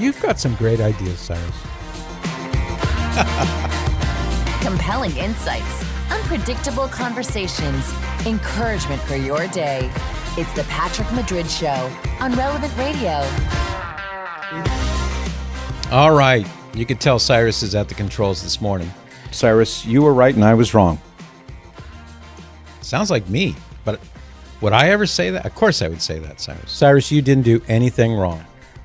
You've got some great ideas, Cyrus. Compelling insights, unpredictable conversations, encouragement for your day. It's the Patrick Madrid Show on Relevant Radio. All right. You could tell Cyrus is at the controls this morning. Cyrus, you were right and I was wrong. Sounds like me, but would I ever say that? Of course I would say that, Cyrus. Cyrus, you didn't do anything wrong.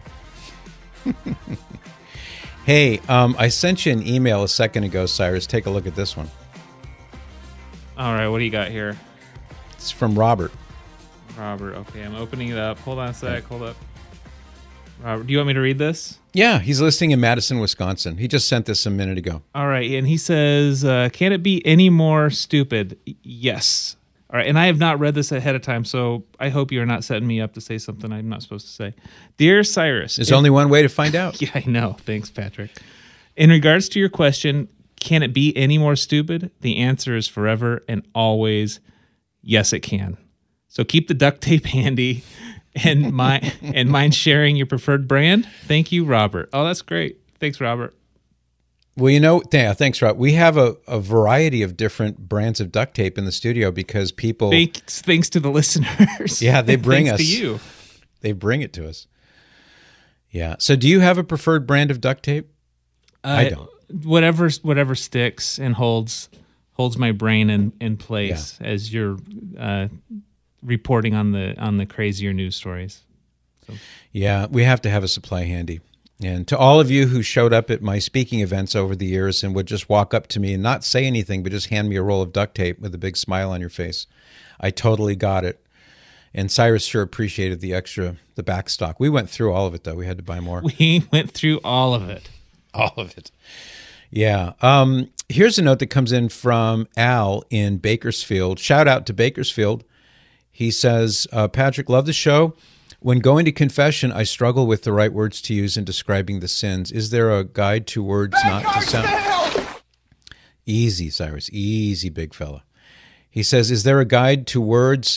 Hey, I sent you an email a second ago, Cyrus. Take a look at this one. All right, what do you got here? It's from Robert. Robert, okay, I'm opening it up. Hold on a sec, hold up. Robert, do you want me to read this? Yeah, he's listening in Madison, Wisconsin. He just sent this a minute ago. All right, and he says, can it be any more stupid? Yes. All right, and I have not read this ahead of time, so I hope you're not setting me up to say something I'm not supposed to say. Dear Cyrus. There's only one way to find out. Yeah, I know. Thanks, Patrick. In regards to your question, can it be any more stupid? The answer is forever and always, yes, it can. So keep the duct tape handy and mind sharing your preferred brand. Thank you, Robert. Oh, that's great. Thanks, Robert. Well, yeah, thanks, Rob. We have a variety of different brands of duct tape in the studio because people... Thanks to the listeners. Yeah, they bring thanks us... to you. They bring it to us. Yeah. So do you have a preferred brand of duct tape? I don't. Whatever sticks and holds my brain in place as you're reporting on the crazier news stories. So. Yeah, we have to have a supply handy. And to all of you who showed up at my speaking events over the years and would just walk up to me and not say anything, but just hand me a roll of duct tape with a big smile on your face, I totally got it. And Cyrus sure appreciated the back stock. We went through all of it, though. We had to buy more. We went through all of it. All of it. Yeah. Here's a note that comes in from Al in Bakersfield. Shout out to Bakersfield. He says, Patrick, love the show. When going to confession, I struggle with the right words to use in describing the sins. Is there a guide to words not to sound... Easy, Cyrus. Easy, big fella. He says, is there a guide to words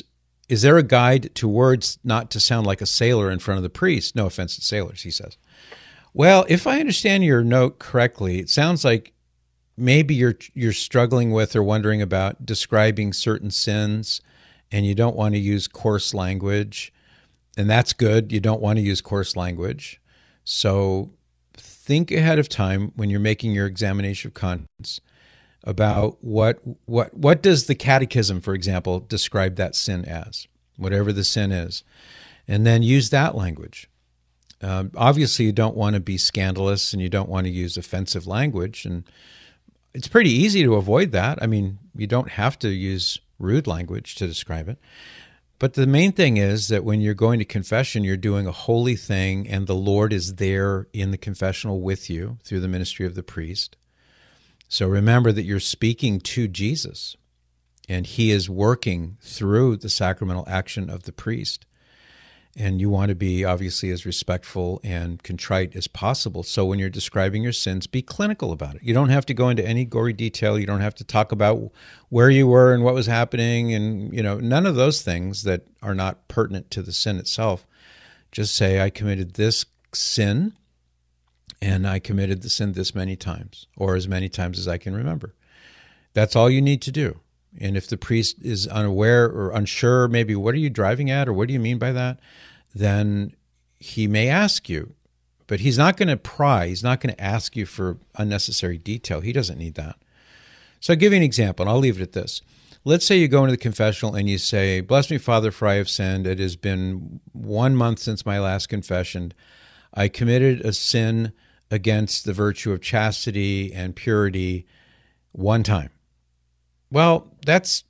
not to sound like a sailor in front of the priest? No offense to sailors, he says. Well, if I understand your note correctly, it sounds like maybe you're struggling with or wondering about describing certain sins, and you don't want to use coarse language. And that's good. You don't want to use coarse language. So think ahead of time when you're making your examination of conscience about what does the catechism, for example, describe that sin as, whatever the sin is, and then use that language. Obviously, you don't want to be scandalous and you don't want to use offensive language. And it's pretty easy to avoid that. I mean, you don't have to use rude language to describe it. But the main thing is that when you're going to confession, you're doing a holy thing, and the Lord is there in the confessional with you through the ministry of the priest. So remember that you're speaking to Jesus, and he is working through the sacramental action of the priest. And you want to be obviously as respectful and contrite as possible. So when you're describing your sins, be clinical about it. You don't have to go into any gory detail. You don't have to talk about where you were and what was happening and, none of those things that are not pertinent to the sin itself. Just say, I committed this sin and I committed the sin this many times, or as many times as I can remember. That's all you need to do. And if the priest is unaware or unsure, maybe what are you driving at or what do you mean by that, then he may ask you. But he's not going to pry. He's not going to ask you for unnecessary detail. He doesn't need that. So I'll give you an example, and I'll leave it at this. Let's say you go into the confessional and you say, bless me, Father, for I have sinned. It has been 1 month since my last confession. I committed a sin against the virtue of chastity and purity one time. Well, that's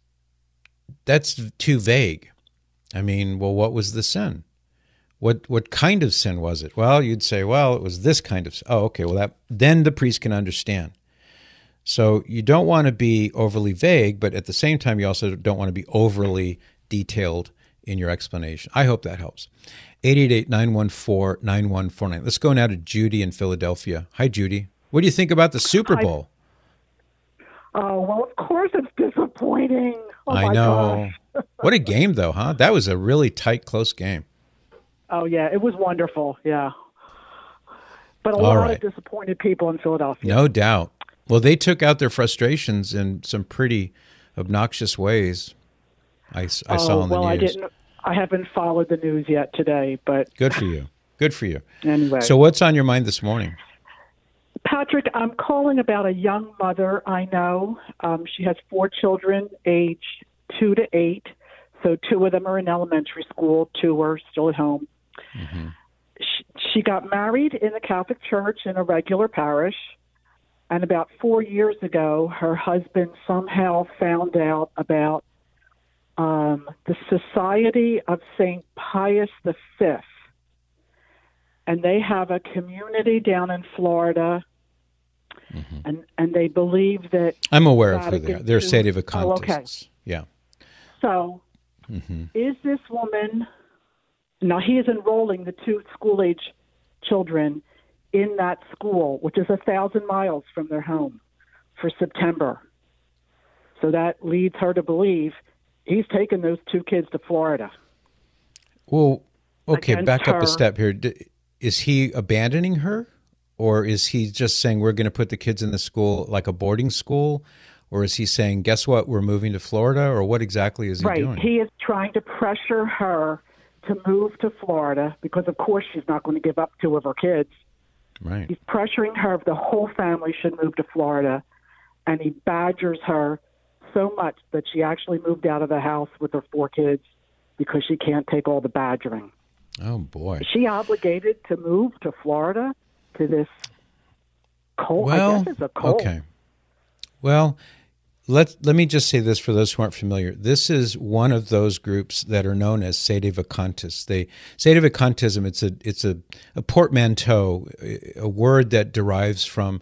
too vague. I mean, well, what was the sin? What kind of sin was it? Well, you'd say, well, it was this kind of sin. Oh, okay. Well, then the priest can understand. So you don't want to be overly vague, but at the same time, you also don't want to be overly detailed in your explanation. I hope that helps. 888-914-9149. Let's go now to Judy in Philadelphia. Hi, Judy. What do you think about the Super Bowl? Well, of course it's disappointing. Oh, I know. What a game, though, huh? That was a really tight, close game. Oh, yeah. It was wonderful. Yeah. But a All lot right. of disappointed people in Philadelphia. No doubt. Well, they took out their frustrations in some pretty obnoxious ways. I saw on the news. I haven't followed the news yet today, but Good for you. Good for you. anyway. So what's on your mind this morning? Patrick, I'm calling about a young mother I know. She has 4 children, aged 2 to 8. So 2 of them are in elementary school, 2 are still at home. Mm-hmm. She got married in the Catholic Church in a regular parish. And about 4 years ago, her husband somehow found out about the Society of St. Pius V. And they have a community down in Florida. Mm-hmm. And they believe that... I'm aware of who they are. They're Sedevacantists. Oh, okay. Yeah. So, is this woman... Now, he is enrolling the 2 school-age children in that school, which is 1,000 miles from their home, for September. So that leads her to believe he's taking those 2 kids to Florida. Well, okay, back up her. a step here. Is he abandoning her? Or is he just saying we're going to put the kids in the school like a boarding school? Or is he saying, guess what, we're moving to Florida? Or what exactly is he doing? Right. He is trying to pressure her to move to Florida because, of course, she's not going to give up 2 of her kids. Right. He's pressuring her. The whole family should move to Florida. And he badgers her so much that she actually moved out of the house with her 4 kids because she can't take all the badgering. Oh, boy. Is she obligated to move to Florida to this cult? Well, I guess it's a cult. Okay. Well, let me just say this for those who aren't familiar. This is one of those groups that are known as Sedevacantists. Sedevacantism, it's a portmanteau, a word that derives from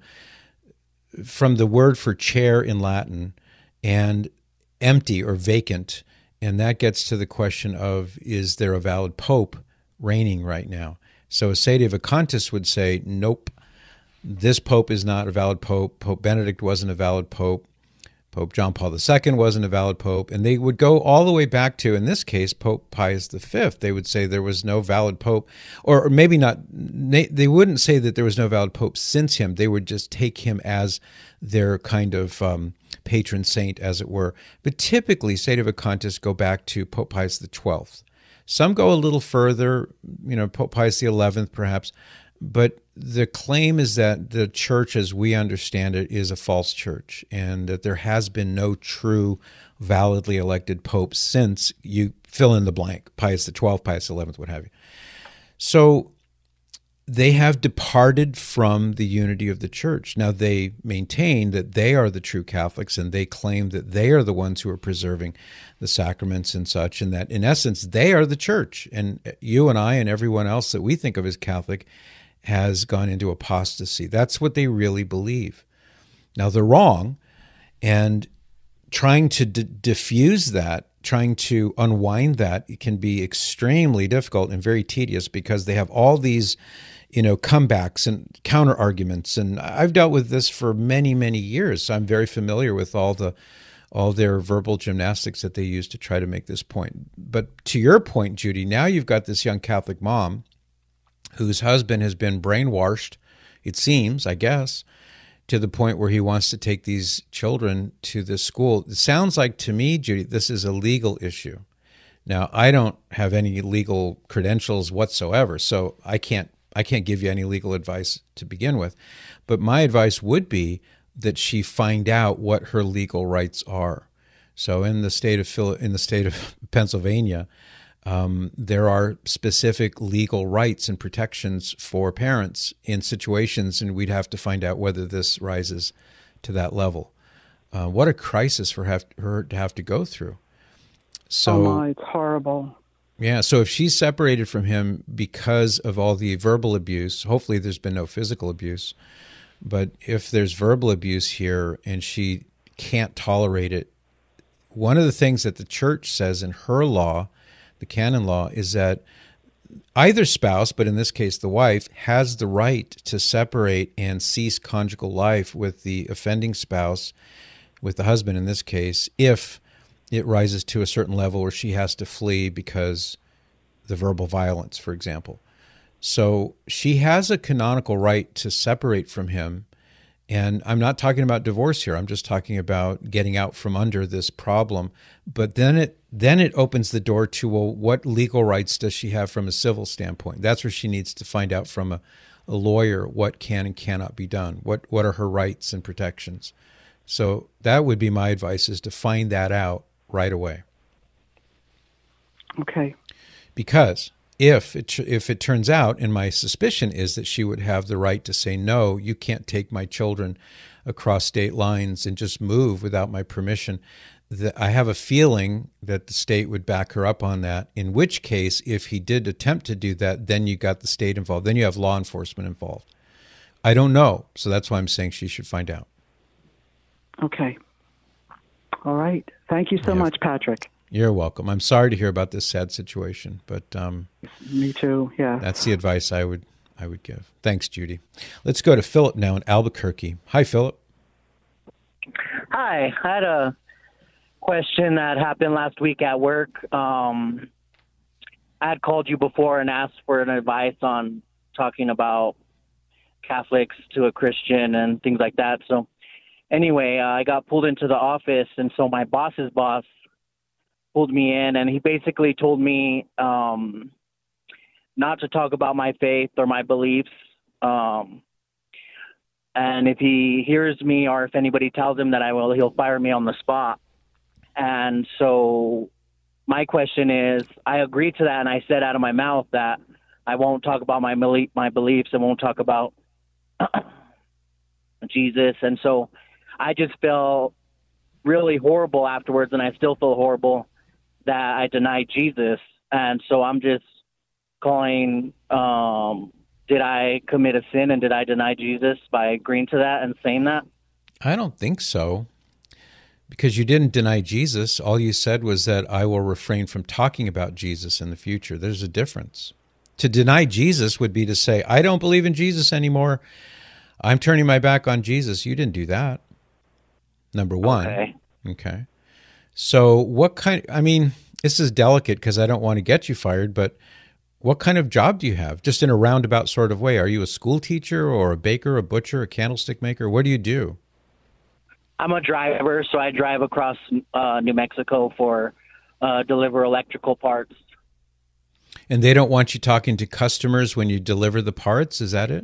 the word for chair in Latin and empty or vacant, and that gets to the question of, is there a valid pope reigning right now? So a Sedevacantist would say, nope, this pope is not a valid pope. Pope Benedict wasn't a valid pope. Pope John Paul II wasn't a valid pope. And they would go all the way back to, in this case, Pope Pius V. They would say there was no valid pope, or maybe not, they wouldn't say that there was no valid pope since him. They would just take him as their kind of patron saint, as it were. But typically, Sedevacantists go back to Pope Pius XII. Some go a little further, Pope Pius XI perhaps, but the claim is that the church, as we understand it, is a false church, and that there has been no true, validly elected pope since you fill in the blank, Pius XII, Pius XI, what have you. So they have departed from the unity of the church. Now, they maintain that they are the true Catholics, and they claim that they are the ones who are preserving the sacraments and such, and that, in essence, they are the church. And you and I and everyone else that we think of as Catholic has gone into apostasy. That's what they really believe. Now, they're wrong, and trying to diffuse that, trying to unwind that, it can be extremely difficult and very tedious because they have all these, comebacks and counter arguments. And I've dealt with this for many, many years, so I'm very familiar with all their verbal gymnastics that they use to try to make this point. But to your point, Judy, now you've got this young Catholic mom whose husband has been brainwashed, it seems, I guess, to the point where he wants to take these children to this school. It sounds like to me, Judy, this is a legal issue. Now, I don't have any legal credentials whatsoever, so I can't give you any legal advice to begin with. But my advice would be that she find out what her legal rights are. So in the state of Pennsylvania, there are specific legal rights and protections for parents in situations, and we'd have to find out whether this rises to that level. What a crisis for her to have to go through. So, it's horrible. Yeah, so if she's separated from him because of all the verbal abuse, hopefully there's been no physical abuse, but if there's verbal abuse here and she can't tolerate it, one of the things that the church says in her law, the canon law, is that either spouse, but in this case the wife, has the right to separate and cease conjugal life with the offending spouse, with the husband in this case, if it rises to a certain level where she has to flee because the verbal violence, for example. So she has a canonical right to separate from him. And I'm not talking about divorce here. I'm just talking about getting out from under this problem. But then it opens the door to, well, what legal rights does she have from a civil standpoint? That's where she needs to find out from a lawyer what can and cannot be done. What are her rights and protections? So that would be my advice, is to find that out right away. Okay. Because if it turns out, and my suspicion is that she would have the right to say, no, you can't take my children across state lines and just move without my permission, I have a feeling that the state would back her up on that, in which case, if he did attempt to do that, then you got the state involved. Then you have law enforcement involved. I don't know, so that's why I'm saying she should find out. Okay. All right. Thank you so much, Patrick. You're welcome. I'm sorry to hear about this sad situation, but me too. Yeah. That's the advice I would give. Thanks, Judy. Let's go to Philip now in Albuquerque. Hi, Philip. Hi. I had a question that happened last week at work. I had called you before and asked for an advice on talking about Catholics to a Christian and things like that. So anyway, I got pulled into the office, and so my boss's boss pulled me in, and he basically told me not to talk about my faith or my beliefs. And if he hears me, or if anybody tells him that he'll fire me on the spot. And so my question is, I agreed to that, and I said out of my mouth that I won't talk about my beliefs, and won't talk about Jesus. And so I just felt really horrible afterwards, and I still feel horrible that I denied Jesus. And so I'm just calling, did I commit a sin, and did I deny Jesus by agreeing to that and saying that? I don't think so, because you didn't deny Jesus. All you said was that I will refrain from talking about Jesus in the future. There's a difference. To deny Jesus would be to say, I don't believe in Jesus anymore. I'm turning my back on Jesus. You didn't do that. Number one. Okay. So this is delicate because I don't want to get you fired, but what kind of job do you have? Just in a roundabout sort of way. Are you a school teacher or a baker, a butcher, a candlestick maker? What do you do? I'm a driver, so I drive across New Mexico for deliver electrical parts. And they don't want you talking to customers when you deliver the parts? Is that it?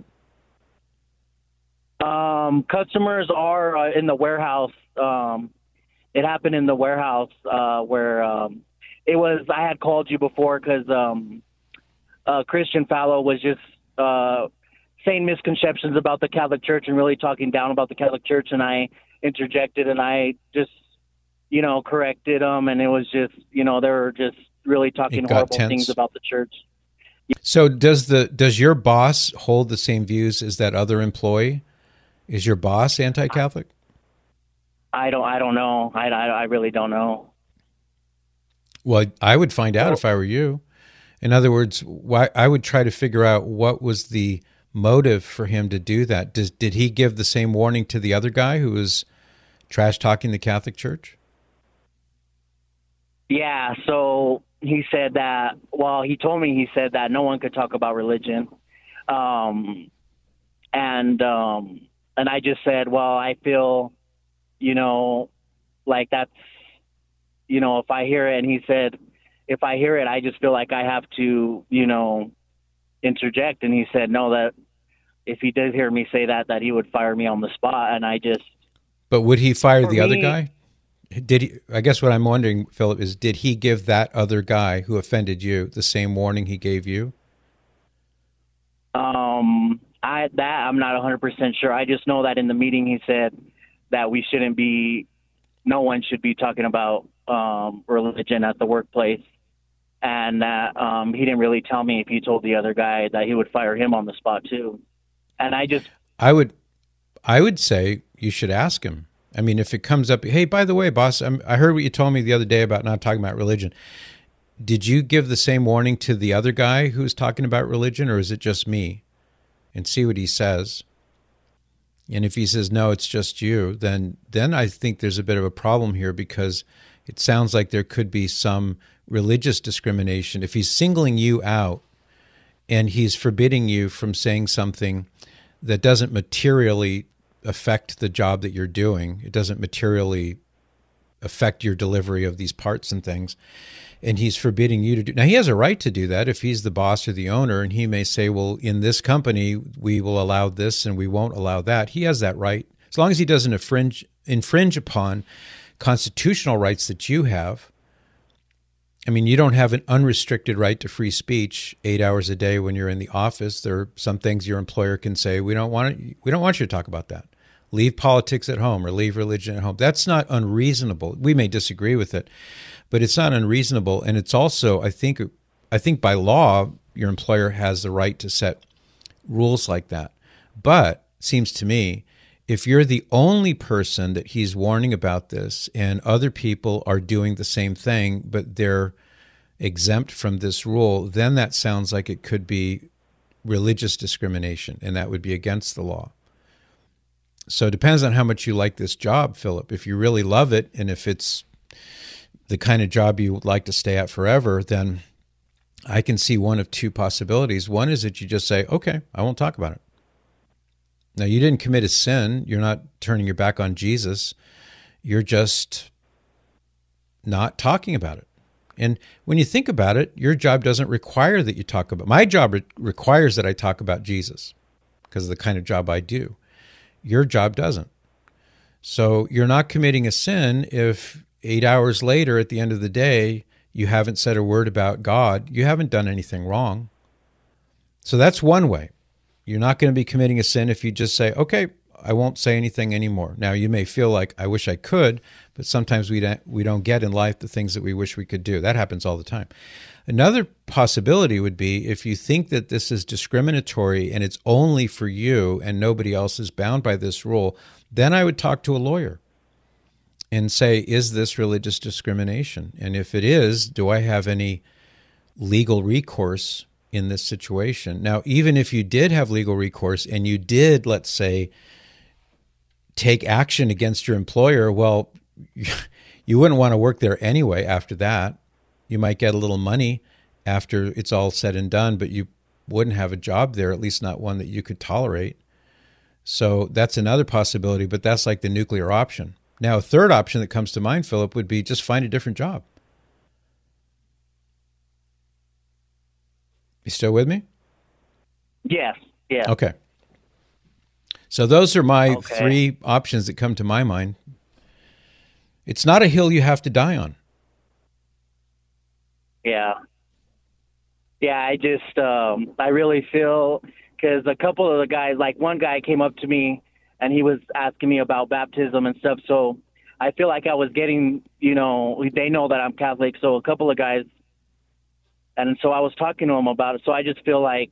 Customers are in the warehouse. It happened in the warehouse where I had called you before because a Christian fellow was just saying misconceptions about the Catholic Church and really talking down about the Catholic Church, and I interjected and I just, corrected them, and it was just, they were just really talking horrible things about the church. So does your boss hold the same views as that other employee? Is your boss anti-Catholic? I don't know. I really don't know. Well, I would find out if I were you. In other words, I would try to figure out what was the motive for him to do that. Did he give the same warning to the other guy who was trash talking the Catholic Church? Yeah. So he said that. Well, he told me he said that no one could talk about religion, and I just said, well, I feel, like that's, if I hear it. And he said, if I hear it, I just feel like I have to, interject. And he said, no, that if he did hear me say that he would fire me on the spot. And I just. But would he fire the other guy? Did he? I guess what I'm wondering, Philip, is did he give that other guy who offended you the same warning he gave you? I'm not 100% sure. I just know that in the meeting he said that no one should be talking about religion at the workplace, and that he didn't really tell me if he told the other guy that he would fire him on the spot too. And I would say you should ask him. I mean, if it comes up, hey, by the way, boss, I heard what you told me the other day about not talking about religion. Did you give the same warning to the other guy who was talking about religion, or is it just me? And see what he says. And if he says, no, it's just you, then I think there's a bit of a problem here, because it sounds like there could be some religious discrimination. If he's singling you out and he's forbidding you from saying something that doesn't materially affect the job that you're doing. It doesn't materially affect your delivery of these parts and things. And he's forbidding you to do. Now, he has a right to do that if he's the boss or the owner, and he may say, well, in this company, we will allow this and we won't allow that. He has that right. As long as he doesn't infringe upon constitutional rights that you have. I mean, you don't have an unrestricted right to free speech 8 hours a day when you're in the office. There are some things your employer can say, we don't want you to talk about that. Leave politics at home or leave religion at home. That's not unreasonable. We may disagree with it, but it's not unreasonable. And it's also, I think by law, your employer has the right to set rules like that. But it seems to me, if you're the only person that he's warning about this and other people are doing the same thing, but they're exempt from this rule, then that sounds like it could be religious discrimination, and that would be against the law. So it depends on how much you like this job, Philip. If you really love it, and if it's the kind of job you would like to stay at forever, then I can see one of two possibilities. One is that you just say, okay, I won't talk about it. Now, you didn't commit a sin. You're not turning your back on Jesus. You're just not talking about it. And when you think about it, your job doesn't require that you talk about. My job requires that I talk about Jesus because of the kind of job I do. Your job doesn't. So you're not committing a sin if 8 hours later at the end of the day, you haven't said a word about God. You haven't done anything wrong. So that's one way. You're not going to be committing a sin if you just say, okay, I won't say anything anymore. Now, you may feel like, I wish I could, but sometimes we don't get in life the things that we wish we could do. That happens all the time. Another possibility would be if you think that this is discriminatory and it's only for you and nobody else is bound by this rule, then I would talk to a lawyer and say, is this religious discrimination? And if it is, do I have any legal recourse in this situation? Now, even if you did have legal recourse and you did, let's say, take action against your employer, well, you wouldn't want to work there anyway after that. You might get a little money after it's all said and done, but you wouldn't have a job there, at least not one that you could tolerate. So that's another possibility, but that's like the nuclear option. Now, a third option that comes to mind, Philip, would be just find a different job. You still with me? Yes. Yeah. Okay. So those are my three options that come to my mind. It's not a hill you have to die on. Yeah. Yeah, I just, I really feel, because a couple of the guys, like one guy came up to me and he was asking me about baptism and stuff. So I feel like I was getting, they know that I'm Catholic. So a couple of guys, and so I was talking to them about it. So I just feel like,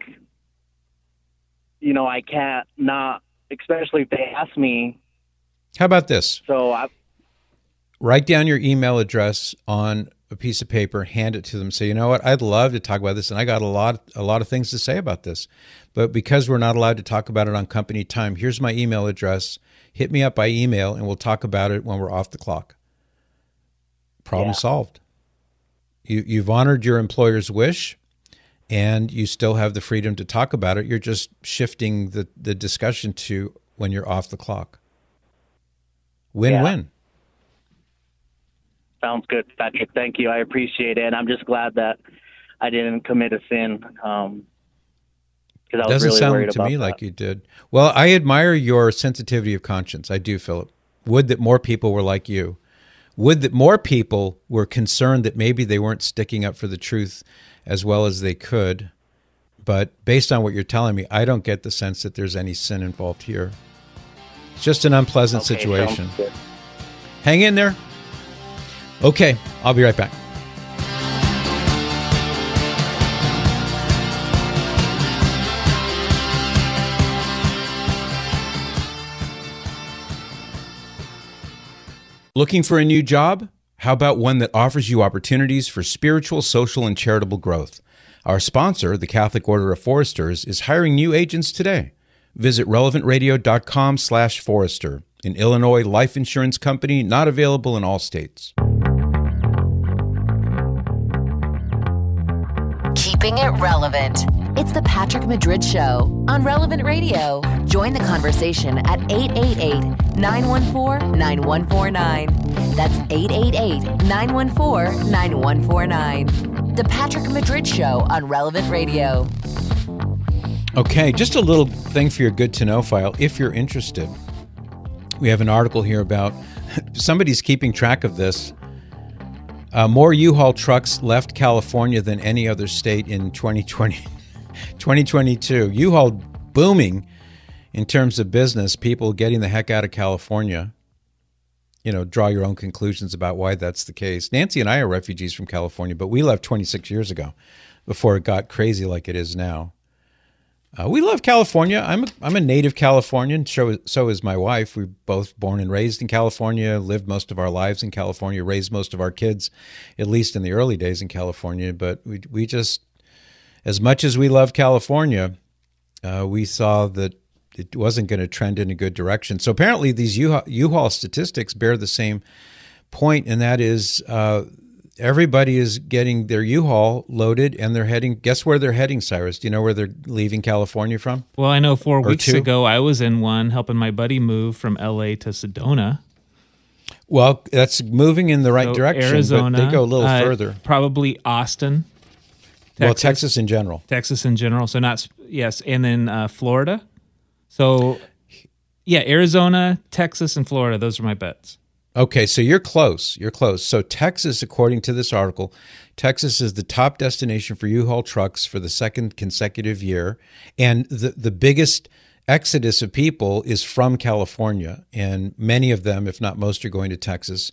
I can't not, especially if they ask me. How about this? So write down your email address on a piece of paper, hand it to them. Say, you know what, I'd love to talk about this, and I got a lot of things to say about this. But because we're not allowed to talk about it on company time, here's my email address. Hit me up by email, and we'll talk about it when we're off the clock. Problem solved. You've honored your employer's wish, and you still have the freedom to talk about it. You're just shifting the discussion to when you're off the clock. Win-win. Yeah. Sounds good, Patrick. Thank you. I appreciate it. And I'm just glad that I didn't commit a sin. Because I was really worried about that. Doesn't sound to me like you did. Well, I admire your sensitivity of conscience. I do, Philip. Would that more people were like you. Would that more people were concerned that maybe they weren't sticking up for the truth as well as they could. But based on what you're telling me, I don't get the sense that there's any sin involved here. It's just an unpleasant situation. Hang in there. Okay, I'll be right back. Looking for a new job? How about one that offers you opportunities for spiritual, social, and charitable growth? Our sponsor, the Catholic Order of Foresters, is hiring new agents today. Visit relevantradio.com/Forester, an Illinois life insurance company not available in all states. Keeping it relevant. It's the Patrick Madrid Show on Relevant Radio. Join the conversation at 888-914-9149. That's 888-914-9149. The Patrick Madrid Show on Relevant Radio. Okay, just a little thing for your good to know file if you're interested. We have an article here about somebody's keeping track of this. More U-Haul trucks left California than any other state in 2022. U-Haul booming in terms of business, people getting the heck out of California. You know, draw your own conclusions about why that's the case. Nancy and I are refugees from California, but we left 26 years ago before it got crazy like it is now. We love California. I'm a native Californian. So is my wife. We're both born and raised in California, lived most of our lives in California, raised most of our kids, at least in the early days in California. But we just, as much as we love California, we saw that it wasn't going to trend in a good direction. So apparently these U-Haul statistics bear the same point, and that is everybody is getting their U-Haul loaded, and they're heading. Guess where they're heading, Cyrus? Do you know where they're leaving California from? Well, I know 4 weeks ago I was in one helping my buddy move from L.A. to Sedona. Well, that's moving in the right direction, Arizona, but they go a little further. Probably Austin. Texas. Well, Texas in general. Texas in general. So yes, and then Florida. So, yeah, Arizona, Texas, and Florida. Those are my bets. Okay, so you're close. You're close. So Texas, according to this article, Texas is the top destination for U-Haul trucks for the second consecutive year. And the biggest exodus of people is from California. And many of them, if not most, are going to Texas.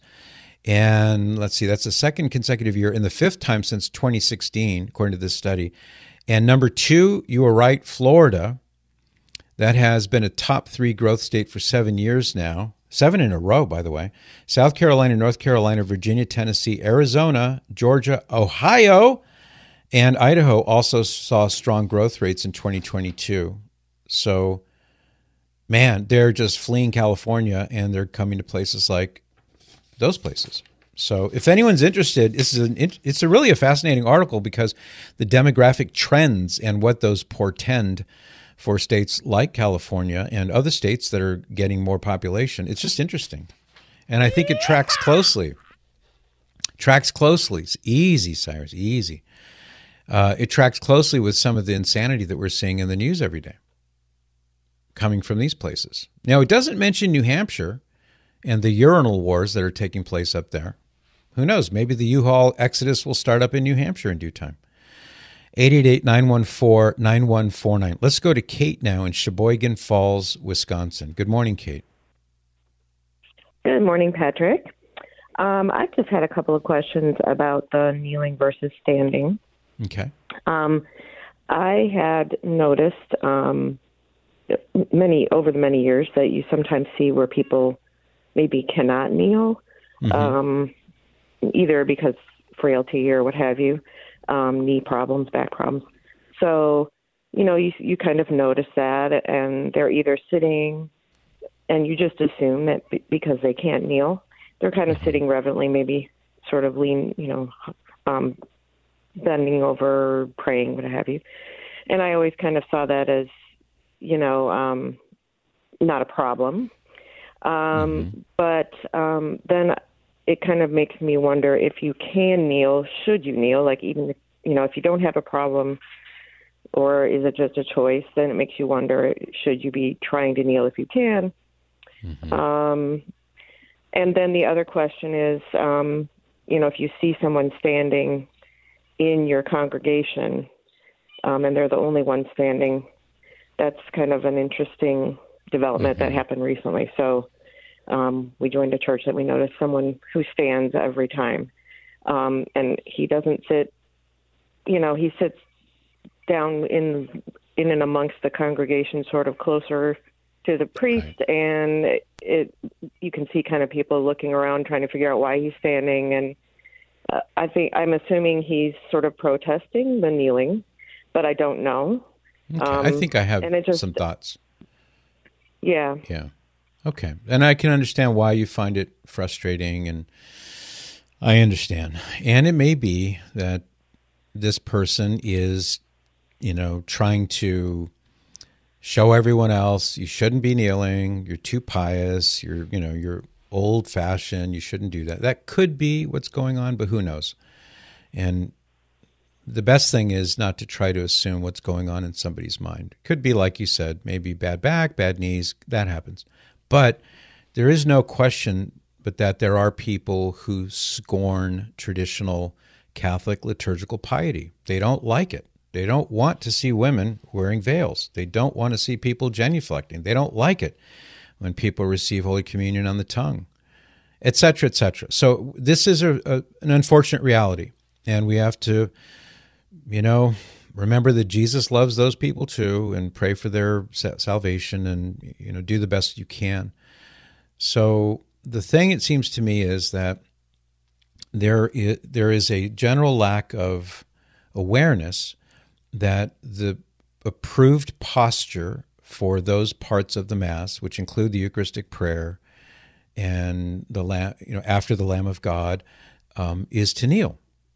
And let's see, that's the second consecutive year and the fifth time since 2016, according to this study. And number 2, you were right, Florida. That has been a top 3 growth state for 7 years now. 7 in a row, by the way. South Carolina, North Carolina, Virginia, Tennessee, Arizona, Georgia, Ohio, and Idaho also saw strong growth rates in 2022. So, man, they're just fleeing California and they're coming to places like those places. So if anyone's interested, it's really a fascinating article because the demographic trends and what those portend for states like California and other states that are getting more population. It's just interesting. And I think it tracks closely. It's easy, Cyrus, easy. It tracks closely with some of the insanity that we're seeing in the news every day coming from these places. Now, it doesn't mention New Hampshire and the urinal wars that are taking place up there. Who knows? Maybe the U-Haul exodus will start up in New Hampshire in due time. 888-914-9149. Let's go to Kate now in Sheboygan Falls, Wisconsin. Good morning, Kate. Good morning, Patrick. I just had a couple of questions about the kneeling versus standing. Okay. I had noticed over the many years that you sometimes see where people maybe cannot kneel, either because frailty or what have you. Knee problems, back problems. So, you kind of notice that, and they're either sitting, and you just assume that because they can't kneel, they're kind of sitting reverently, maybe sort of lean, bending over, praying, what have you. And I always kind of saw that as, not a problem. But then it kind of makes me wonder if you can kneel, should you kneel? Like even, if you don't have a problem, or is it just a choice? Then it makes you wonder, should you be trying to kneel if you can? And then the other question is, if you see someone standing in your congregation, and they're the only one standing, that's kind of an interesting development that happened recently. So we joined a church that we noticed someone who stands every time. And he doesn't sit, he sits down in and amongst the congregation, sort of closer to the priest. Right. And you can see kind of people looking around trying to figure out why he's standing. And I'm assuming he's sort of protesting the kneeling, but I don't know. Okay. I think I have some thoughts. Yeah. Yeah. Okay. And I can understand why you find it frustrating, and I understand. And it may be that this person is trying to show everyone else you shouldn't be kneeling, you're too pious, you're old fashioned, you shouldn't do that. That could be what's going on, but who knows? And the best thing is not to try to assume what's going on in somebody's mind. It could be, like you said, maybe bad back, bad knees, that happens. But there is no question but that there are people who scorn traditional Catholic liturgical piety. They don't like it. They don't want to see women wearing veils. They don't want to see people genuflecting. They don't like it when people receive Holy Communion on the tongue, et cetera, et cetera. So this is an unfortunate reality, and we have to, remember that Jesus loves those people too, and pray for their salvation, and do the best you can. So the thing, it seems to me, is that there is a general lack of awareness that the approved posture for those parts of the Mass, which include the Eucharistic prayer and after the Lamb of God, is to kneel.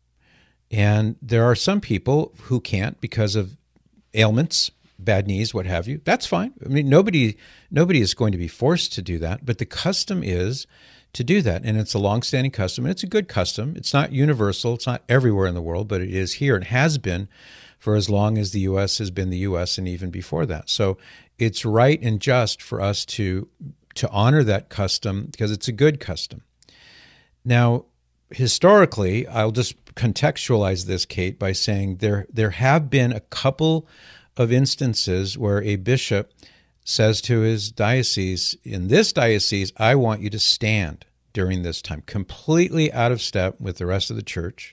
And there are some people who can't because of ailments, bad knees, what have you. That's fine. I mean, nobody is going to be forced to do that, but the custom is to do that. And it's a long-standing custom, and it's a good custom. It's not universal. It's not everywhere in the world, but it is here. It has been for as long as the U.S. has been the U.S. and even before that. So it's right and just for us to honor that custom because it's a good custom. Now, historically, I'll just contextualize this, Kate, by saying there have been a couple of instances where a bishop says to his diocese, in this diocese, I want you to stand during this time, completely out of step with the rest of the church.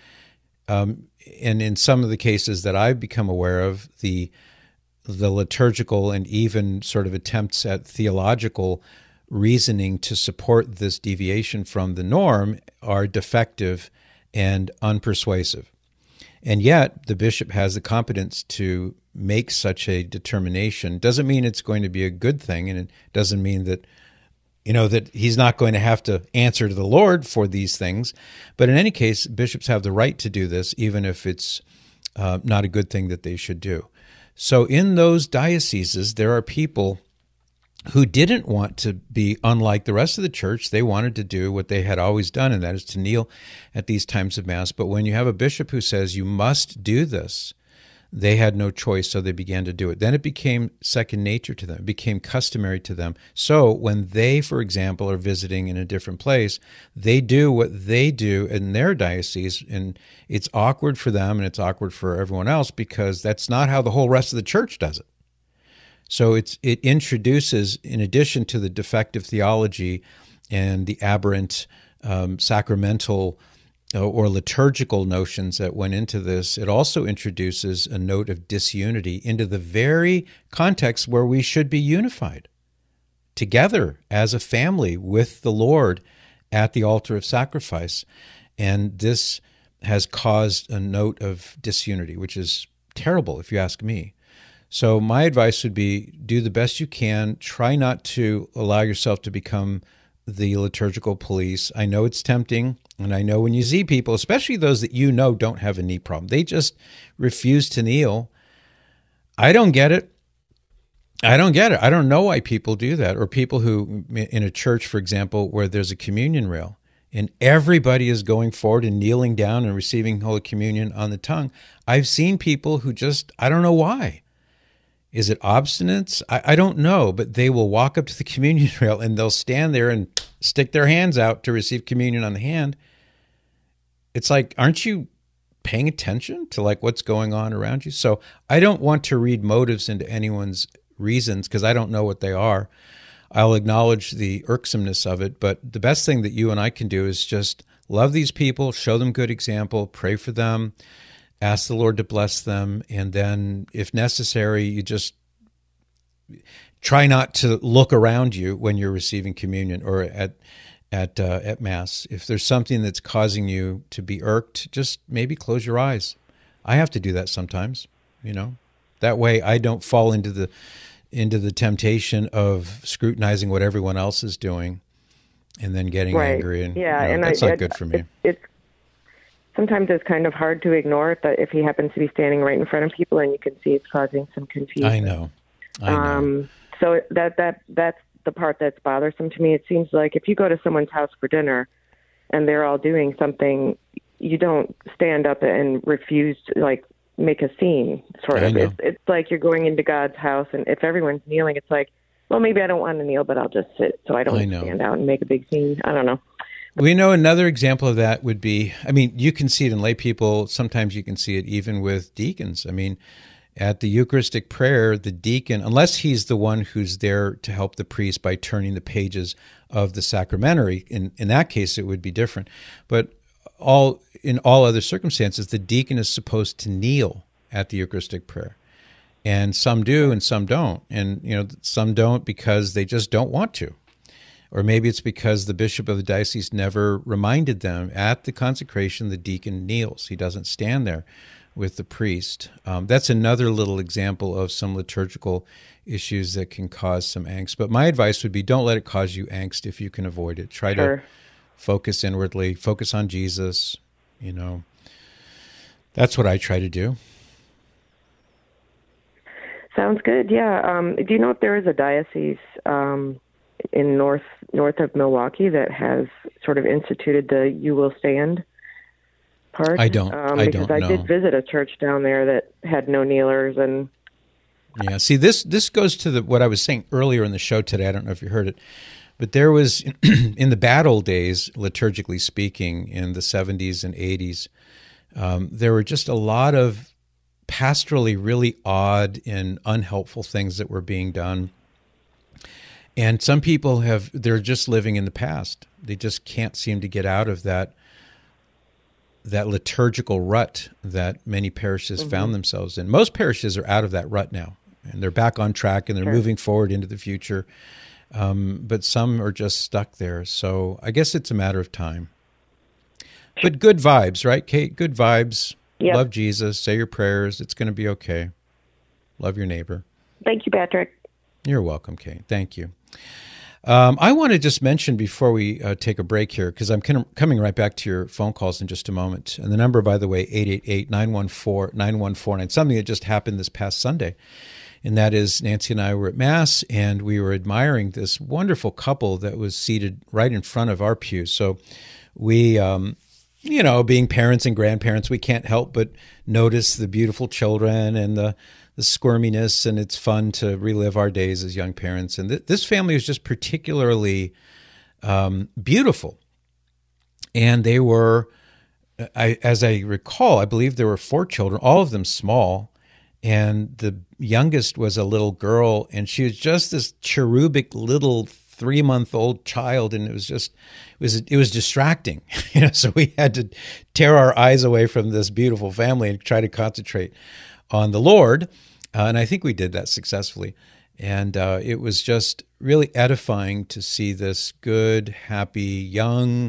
And in some of the cases that I've become aware of, the liturgical and even sort of attempts at theological reasoning to support this deviation from the norm are defective and unpersuasive. And yet the bishop has the competence to make such a determination. Doesn't mean it's going to be a good thing, and it doesn't mean that that he's not going to have to answer to the Lord for these things. But in any case, bishops have the right to do this, even if it's not a good thing that they should do. So in those dioceses, there are people who didn't want to be unlike the rest of the church. They wanted to do what they had always done, and that is to kneel at these times of Mass. But when you have a bishop who says you must do this, they had no choice, so they began to do it. Then it became second nature to them. It became customary to them. So when they, for example, are visiting in a different place, they do what they do in their diocese, and it's awkward for them and it's awkward for everyone else because that's not how the whole rest of the church does it. So it introduces, in addition to the defective theology and the aberrant sacramental or liturgical notions that went into this, it also introduces a note of disunity into the very context where we should be unified together as a family with the Lord at the altar of sacrifice. And this has caused a note of disunity, which is terrible if you ask me. So my advice would be do the best you can. Try not to allow yourself to become the liturgical police. I know it's tempting, and I know when you see people, especially those that don't have a knee problem, they just refuse to kneel. I don't get it. I don't know why people do that, or people who, in a church, for example, where there's a communion rail, and everybody is going forward and kneeling down and receiving Holy Communion on the tongue. I've seen people who I don't know why. Is it obstinance? I don't know, but they will walk up to the communion rail and they'll stand there and stick their hands out to receive communion on the hand. It's like, aren't you paying attention to what's going on around you? So I don't want to read motives into anyone's reasons because I don't know what they are. I'll acknowledge the irksomeness of it, but the best thing that you and I can do is just love these people, show them good example, pray for them, ask the Lord to bless them, and then, if necessary, you just try not to look around you when you're receiving communion or at Mass. If there's something that's causing you to be irked, just maybe close your eyes. I have to do that sometimes, That way I don't fall into the temptation of scrutinizing what everyone else is doing and then getting angry. And, and that's not good for me. sometimes it's kind of hard to ignore it, but if he happens to be standing right in front of people and you can see it's causing some confusion. I know. So that's the part that's bothersome to me. It seems like if you go to someone's house for dinner and they're all doing something, you don't stand up and refuse to, like, make a scene, sort of. It's like you're going into God's house, and if everyone's kneeling, it's like, well, maybe I don't want to kneel, but I'll just sit so I don't stand out and make a big scene. I don't know. We know another example of that would be, I mean, you can see it in lay people. Sometimes you can see it even with deacons. I mean, at the Eucharistic prayer, the deacon, unless he's the one who's there to help the priest by turning the pages of the sacramentary, in that case, it would be different. But in all other circumstances, the deacon is supposed to kneel at the Eucharistic prayer. And some do and some don't. And, some don't because they just don't want to. Or maybe it's because the bishop of the diocese never reminded them at the consecration the deacon kneels. He doesn't stand there with the priest. That's another little example of some liturgical issues that can cause some angst. But my advice would be don't let it cause you angst if you can avoid it. Try to focus inwardly, focus on Jesus. That's what I try to do. Sounds good. Yeah. Do you know if there is a diocese in north of Milwaukee that has sort of instituted the "You Will Stand" part? I don't. Because I did visit a church down there that had no kneelers, and yeah. See, this goes to what I was saying earlier in the show today. I don't know if you heard it, but there was in the bad old days, liturgically speaking, in the 70s and 80s, there were just a lot of pastorally really odd and unhelpful things that were being done. And some people they're just living in the past. They just can't seem to get out of that liturgical rut that many parishes found themselves in. Most parishes are out of that rut now, and they're back on track, and they're moving forward into the future. But some are just stuck there. So I guess it's a matter of time. But good vibes, right, Kate? Good vibes. Yep. Love Jesus. Say your prayers. It's going to be okay. Love your neighbor. Thank you, Patrick. You're welcome, Kate. Thank you. I want to just mention before we take a break here, because I'm coming right back to your phone calls in just a moment. And the number, by the way, 888-914-9149, something that just happened this past Sunday. And that is Nancy and I were at Mass, and we were admiring this wonderful couple that was seated right in front of our pew. So we, being parents and grandparents, we can't help but notice the beautiful children and the squirminess, and it's fun to relive our days as young parents. And this family was just particularly beautiful. And they were, as I recall, I believe there were 4 children, all of them small. And the youngest was a little girl, and she was just this cherubic little 3-month-old child, and it was distracting. So we had to tear our eyes away from this beautiful family and try to concentrate on the Lord. And I think we did that successfully. And it was just really edifying to see this good, happy, young,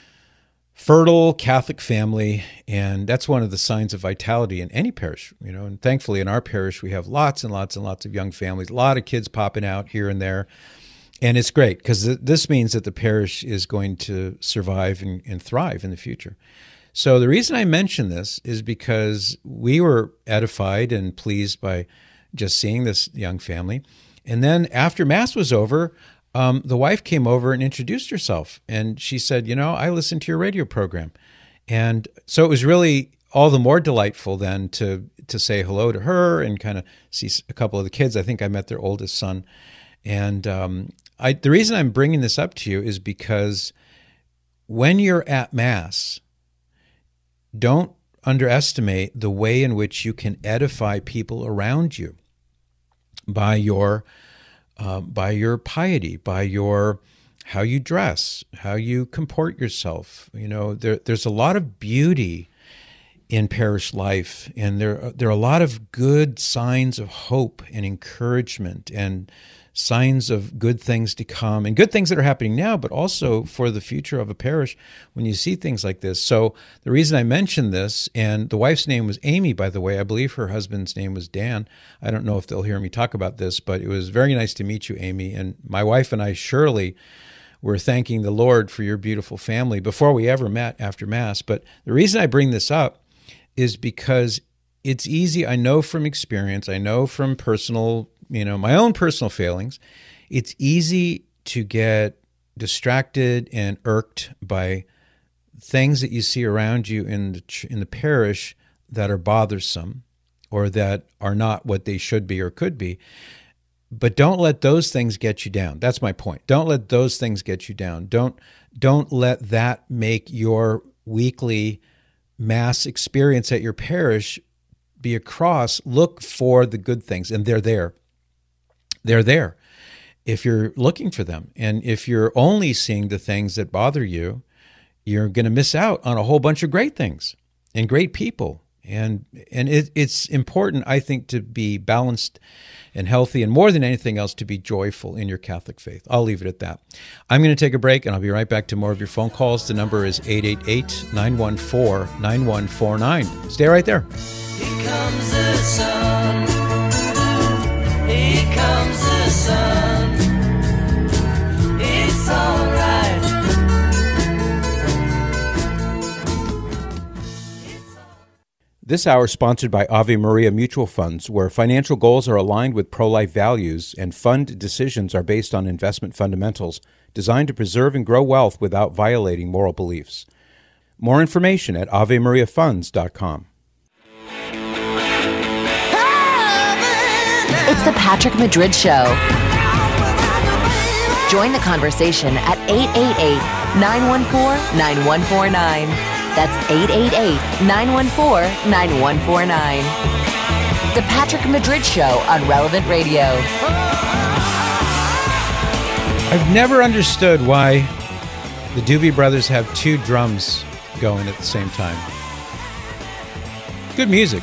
fertile Catholic family. And that's one of the signs of vitality in any parish, and thankfully in our parish, we have lots and lots and lots of young families, a lot of kids popping out here and there. And it's great because this means that the parish is going to survive and thrive in the future. So the reason I mention this is because we were edified and pleased by just seeing this young family. And then after Mass was over, the wife came over and introduced herself. And she said, I listened to your radio program. And so it was really all the more delightful then to say hello to her and kind of see a couple of the kids. I think I met their oldest son. And the reason I'm bringing this up to you is because when you're at Mass, don't underestimate the way in which you can edify people around you by your piety, by how you dress, how you comport yourself. There's a lot of beauty in parish life, and there are a lot of good signs of hope and encouragement and signs of good things to come and good things that are happening now, but also for the future of a parish when you see things like this. So the reason I mentioned this, and the wife's name was Amy, by the way, I believe her husband's name was Dan. I don't know if they'll hear me talk about this, but it was very nice to meet you, Amy. And my wife and I, Shirley, were thanking the Lord for your beautiful family before we ever met after Mass. But the reason I bring this up is because it's easy. I know from experience, I know from personal, my own personal failings, it's easy to get distracted and irked by things that you see around you in the parish that are bothersome or that are not what they should be or could be. But don't let those things get you down. That's my point. Don't let those things get you down. Don't let that make your weekly Mass experience at your parish be a cross. Look for the good things, and they're there. They're there if you're looking for them. And if you're only seeing the things that bother you, you're going to miss out on a whole bunch of great things and great people. And it's important, I think, to be balanced and healthy, and more than anything else, to be joyful in your Catholic faith. I'll leave it at that. I'm going to take a break, and I'll be right back to more of your phone calls. The number is 888-914-9149. Stay right there. Here comes the sun. Here comes the sun. It's all right. This hour is sponsored by Ave Maria Mutual Funds, where financial goals are aligned with pro-life values and fund decisions are based on investment fundamentals designed to preserve and grow wealth without violating moral beliefs. More information at AveMariaFunds.com. It's the Patrick Madrid Show. Join the conversation at 888-914-9149. That's 888-914-9149. The Patrick Madrid Show on Relevant Radio. I've never understood why the Doobie Brothers have two drums going at the same time. Good music.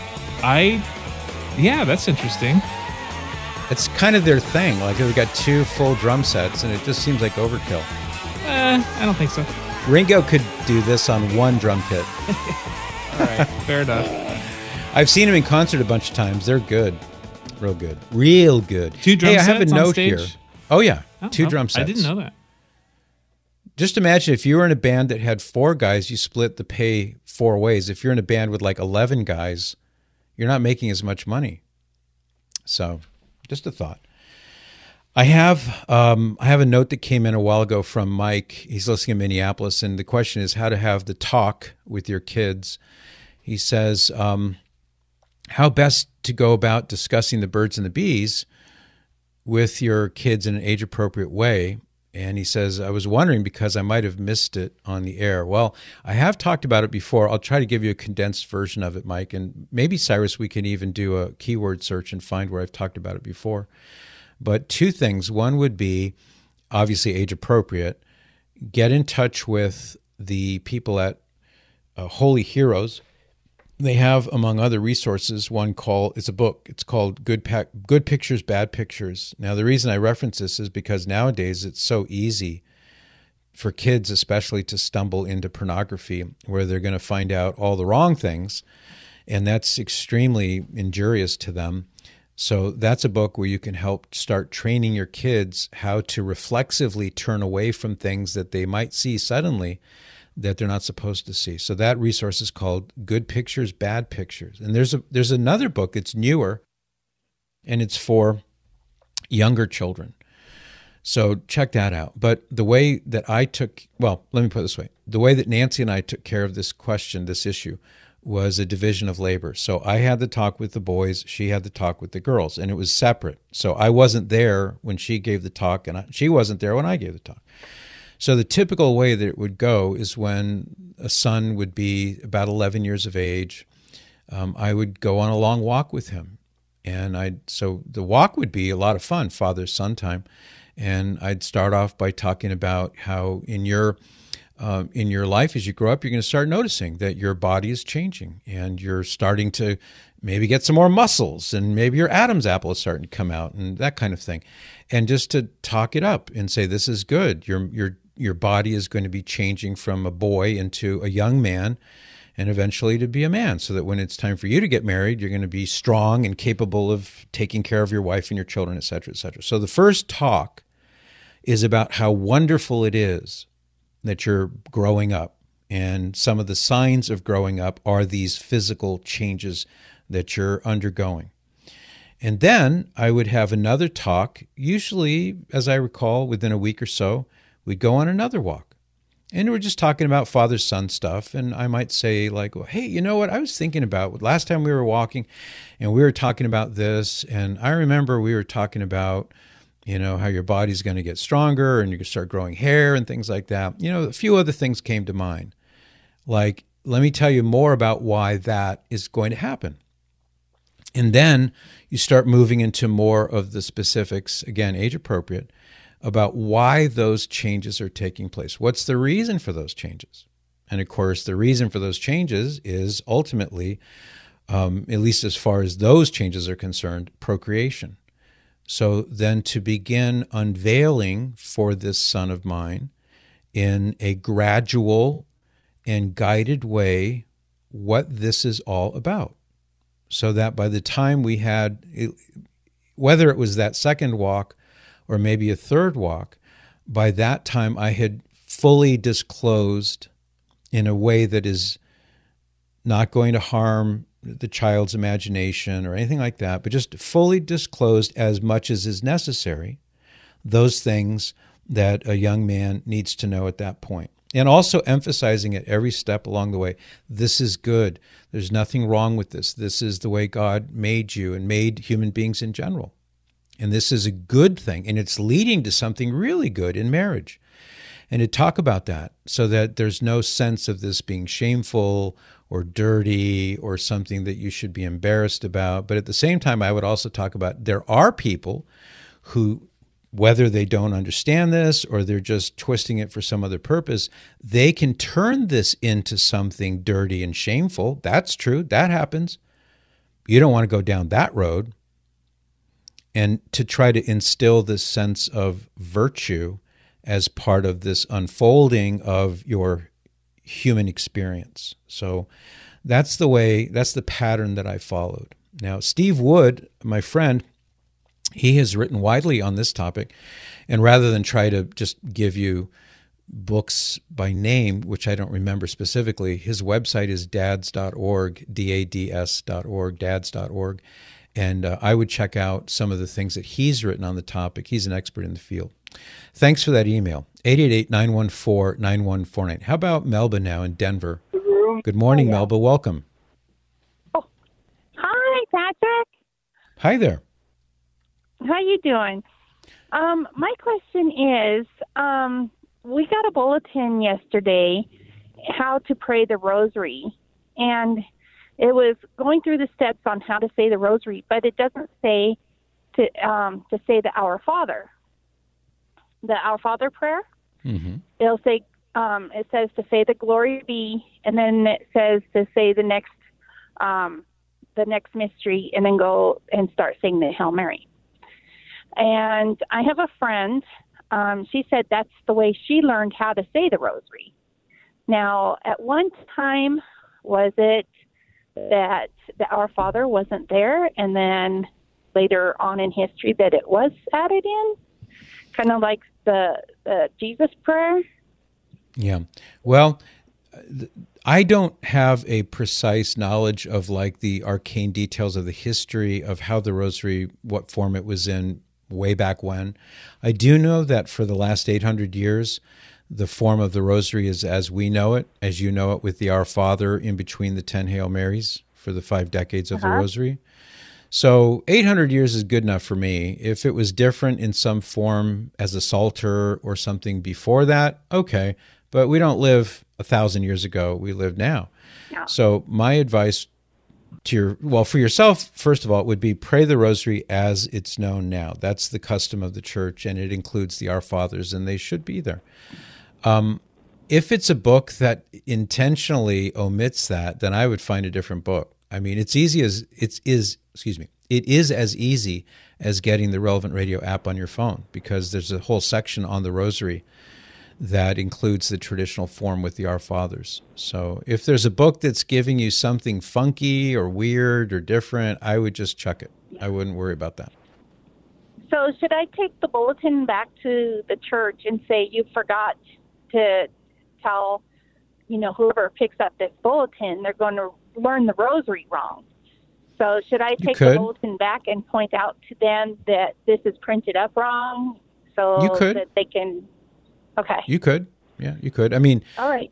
Yeah, that's interesting. It's kind of their thing. Like, they've got two full drum sets, and it just seems like overkill. I don't think so. Ringo could do this on one drum kit. All right, fair enough. I've seen him in concert a bunch of times. They're good. Real good. Real good. Two drum sets I have a note on stage? here. Oh, yeah. Two Oh, drum sets. I didn't know that. Just imagine if you were in a band that had 4 guys, you split the pay 4 ways. If you're in a band with like 11 guys, you're not making as much money. So, just a thought. I have a note that came in a while ago from Mike. He's listening in Minneapolis, and the question is how to have the talk with your kids. He says, how best to go about discussing the birds and the bees with your kids in an age-appropriate way. And he says, I was wondering because I might have missed it on the air. Well, I have talked about it before. I'll try to give you a condensed version of it, Mike. And maybe, Cyrus, we can even do a keyword search and find where I've talked about it before. But 2 things. One would be, obviously, age-appropriate. Get in touch with the people at Holy Heroes. They have, among other resources, it's a book. It's called Good Pictures, Bad Pictures. Now, the reason I reference this is because nowadays it's so easy for kids especially to stumble into pornography where they're going to find out all the wrong things, and that's extremely injurious to them. So that's a book where you can help start training your kids how to reflexively turn away from things that they might see suddenly that they're not supposed to see. So that resource is called Good Pictures, Bad Pictures. And there's another book, it's newer, and it's for younger children. So check that out. But the way that let me put it this way. The way that Nancy and I took care of this question, this issue, was a division of labor. So I had the talk with the boys, she had the talk with the girls, and it was separate. So I wasn't there when she gave the talk, and she wasn't there when I gave the talk. So the typical way that it would go is when a son would be about 11 years of age, I would go on a long walk with him. So the walk would be a lot of fun, father-son time. And I'd start off by talking about how in your life as you grow up, you're going to start noticing that your body is changing and you're starting to maybe get some more muscles and maybe your Adam's apple is starting to come out and that kind of thing. And just to talk it up and say, this is good. Your body is going to be changing from a boy into a young man and eventually to be a man, so that when it's time for you to get married, you're going to be strong and capable of taking care of your wife and your children, et cetera, et cetera. So the first talk is about how wonderful it is that you're growing up. And some of the signs of growing up are these physical changes that you're undergoing. And then I would have another talk, usually, as I recall, within a week or so, we'd go on another walk. And we're just talking about father-son stuff. And I might say like, well, hey, you know what? I was thinking about last time we were walking and we were talking about this. And I remember we were talking about, how your body's going to get stronger and you can start growing hair and things like that. A few other things came to mind. Like, let me tell you more about why that is going to happen. And then you start moving into more of the specifics, again, age appropriate, about why those changes are taking place. What's the reason for those changes? And of course, the reason for those changes is ultimately, at least as far as those changes are concerned, procreation. So then to begin unveiling for this son of mine in a gradual and guided way what this is all about. So that by the time we had, whether it was that second walk or maybe a third walk, by that time I had fully disclosed in a way that is not going to harm the child's imagination or anything like that, but just fully disclosed as much as is necessary, those things that a young man needs to know at that point. And also emphasizing at every step along the way, this is good. There's nothing wrong with this. This is the way God made you and made human beings in general. And this is a good thing. And it's leading to something really good in marriage. And to talk about that so that there's no sense of this being shameful or dirty or something that you should be embarrassed about. But at the same time, I would also talk about there are people who, whether they don't understand this or they're just twisting it for some other purpose, they can turn this into something dirty and shameful. That's true. That happens. You don't want to go down that road. And to try to instill this sense of virtue as part of this unfolding of your human experience. So that's the pattern that I followed. Now, Steve Wood, my friend, he has written widely on this topic, and rather than try to just give you books by name, which I don't remember specifically, his website is dads.org, dads.org, dads.org, and I would check out some of the things that he's written on the topic. He's an expert in the field. Thanks for that email, 888-914-9149. How about Melba now in Denver? Good morning, Melba. Welcome. Oh. Hi, Patrick. Hi there. How you doing? My question is, we got a bulletin yesterday, how to pray the rosary, and it was going through the steps on how to say the rosary, but it doesn't say to say the Our Father prayer. Mm-hmm. It'll say, it says to say the Glory Be, and then it says to say the next mystery, and then go and start saying the Hail Mary. And I have a friend, she said that's the way she learned how to say the rosary. Now, at one time, was it that the Our Father wasn't there, and then later on in history that it was added in? Kind of like the Jesus prayer? Yeah. Well, I don't have a precise knowledge of like the arcane details of the history of how the rosary, what form it was in way back when. I do know that for the last 800 years, the form of the rosary is as we know it, as you know it, with the Our Father in between the 10 Hail Marys for the 5 decades of the rosary. So 800 years is good enough for me. If it was different in some form as a Psalter or something before that, okay. But we don't live 1,000 years ago. We live now. Yeah. So my advice for yourself, first of all, it would be pray the rosary as it's known now. That's the custom of the church, and it includes the Our Fathers, and they should be there. If it's a book that intentionally omits that, then I would find a different book. I mean, it is as easy as getting the Relevant Radio app on your phone, because there's a whole section on the rosary that includes the traditional form with the Our Fathers. So if there's a book that's giving you something funky or weird or different, I would just chuck it. I wouldn't worry about that. So should I take the bulletin back to the church and say you forgot to tell, whoever picks up this bulletin, they're going to learn the rosary wrong? So should I take the bulletin back and point out to them that this is printed up wrong so that they can? Okay. You could. Yeah, you could. I mean, all right.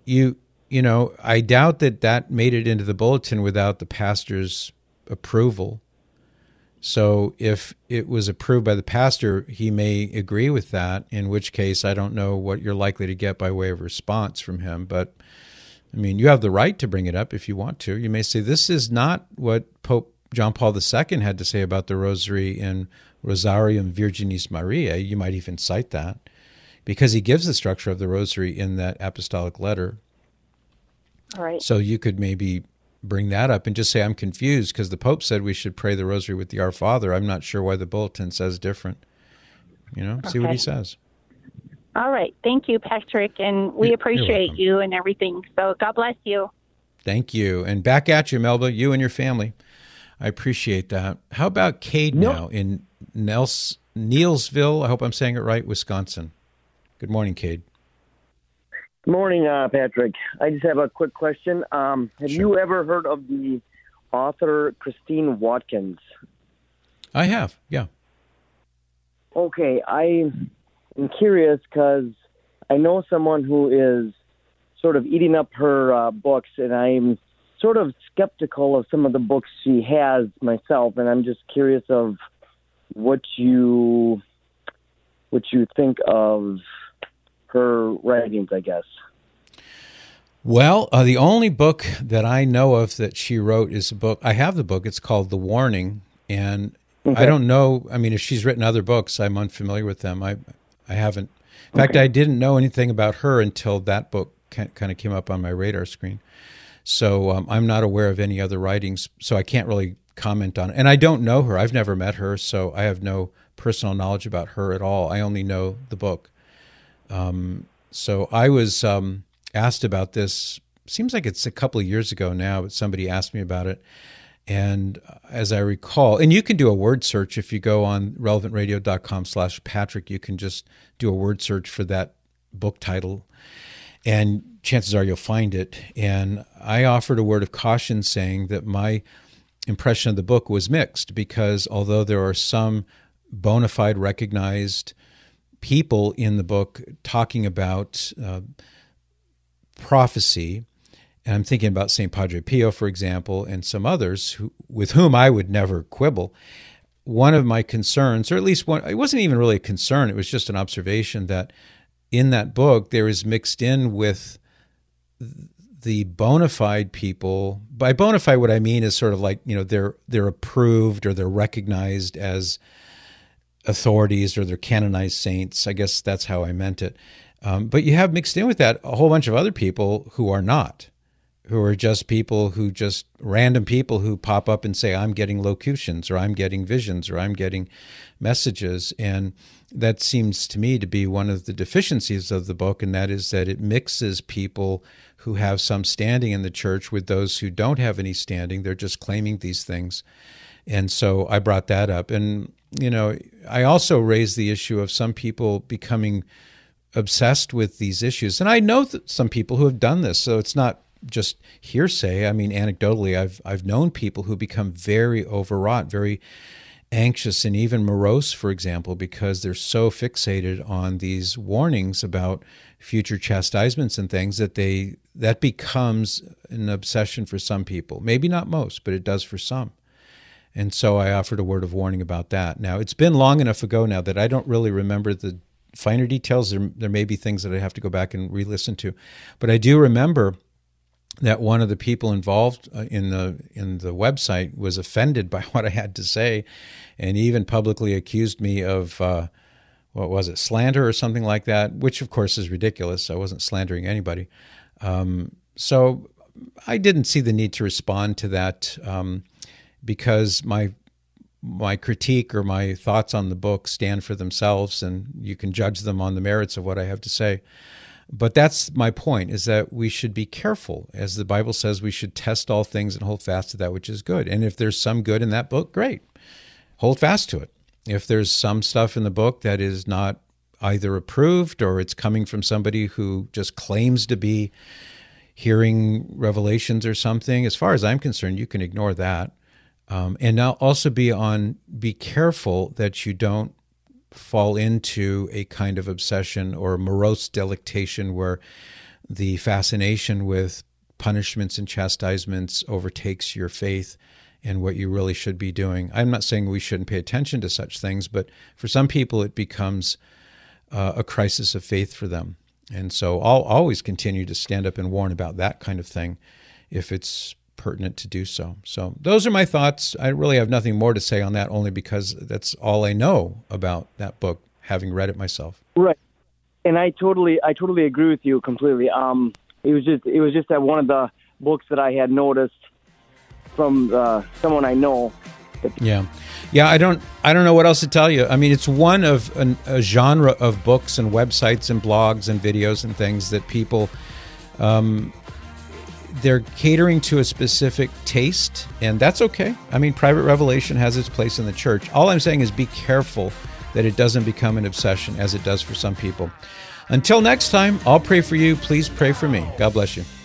I doubt that made it into the bulletin without the pastor's approval. So if it was approved by the pastor, he may agree with that, in which case I don't know what you're likely to get by way of response from him. But, I mean, you have the right to bring it up if you want to. You may say, this is not what Pope John Paul II had to say about the rosary in Rosarium Virginis Mariae. You might even cite that, because he gives the structure of the rosary in that apostolic letter. All right. So you could maybe bring that up and just say, I'm confused because the Pope said we should pray the rosary with the Our Father. I'm not sure why the bulletin says different. See what he says. All right. Thank you, Patrick. And we appreciate you and everything. So God bless you. Thank you. And back at you, Melba, you and your family. I appreciate that. How about Cade now in Neilsville? I hope I'm saying it right, Wisconsin. Good morning, Cade. Good morning, Patrick. I just have a quick question. Have you ever heard of the author Christine Watkins? I have, yeah. Okay, I am curious because I know someone who is sort of eating up her books, and I'm sort of skeptical of some of the books she has myself, and I'm just curious of what you think of her writings, I guess. Well, the only book that I know of that she wrote is a book. I have the book. It's called The Warning, and I don't know. I mean, if she's written other books, I'm unfamiliar with them. I haven't. In fact, I didn't know anything about her until that book kind of came up on my radar screen. So I'm not aware of any other writings, so I can't really comment on it. And I don't know her. I've never met her, so I have no personal knowledge about her at all. I only know the book. So I was asked about this, seems like it's a couple of years ago now, but somebody asked me about it. And as I recall, and you can do a word search if you go on relevantradio.com/Patrick, you can just do a word search for that book title, and chances are you'll find it. And I offered a word of caution saying that my impression of the book was mixed, because although there are some bona fide recognized people in the book talking about prophecy, and I'm thinking about St. Padre Pio, for example, and some others with whom I would never quibble. One of my concerns, or at least one, it wasn't even really a concern, it was just an observation that in that book there is mixed in with the bona fide people. By bona fide, what I mean is sort of like, they're approved or they're recognized as authorities or they're canonized saints. I guess that's how I meant it. But you have mixed in with that a whole bunch of other people who are not, who are just people who just random people who pop up and say, I'm getting locutions, or I'm getting visions, or I'm getting messages. And that seems to me to be one of the deficiencies of the book, and that is that it mixes people who have some standing in the church with those who don't have any standing. They're just claiming these things. And so I brought that up. And, I also raised the issue of some people becoming obsessed with these issues. And I know that some people who have done this, so it's not just hearsay. I mean, anecdotally, I've known people who become very overwrought, very anxious, and even morose, for example, because they're so fixated on these warnings about future chastisements and things that becomes an obsession for some people. Maybe not most, but it does for some. And so I offered a word of warning about that. Now, it's been long enough ago now that I don't really remember the finer details. There may be things that I have to go back and re-listen to. But I do remember that one of the people involved in the website was offended by what I had to say, and even publicly accused me of, slander or something like that, which of course is ridiculous. I wasn't slandering anybody. So I didn't see the need to respond to that because my critique or my thoughts on the book stand for themselves, and you can judge them on the merits of what I have to say. But that's my point, is that we should be careful. As the Bible says, we should test all things and hold fast to that which is good. And if there's some good in that book, great. Hold fast to it. If there's some stuff in the book that is not either approved or it's coming from somebody who just claims to be hearing revelations or something, as far as I'm concerned, you can ignore that. And now also be careful that you don't fall into a kind of obsession or morose delectation where the fascination with punishments and chastisements overtakes your faith and what you really should be doing. I'm not saying we shouldn't pay attention to such things, but for some people it becomes a crisis of faith for them. And so I'll always continue to stand up and warn about that kind of thing if it's pertinent to do so. So those are my thoughts. I really have nothing more to say on that, only because that's all I know about that book, having read it myself. Right. And I totally agree with you completely. It was just that one of the books that I had noticed from someone I know. Yeah. I don't know what else to tell you. I mean, it's one of a genre of books and websites and blogs and videos and things that people, they're catering to a specific taste, and that's okay. I mean, private revelation has its place in the church. All I'm saying is be careful that it doesn't become an obsession as it does for some people. Until next time, I'll pray for you. Please pray for me. God bless you.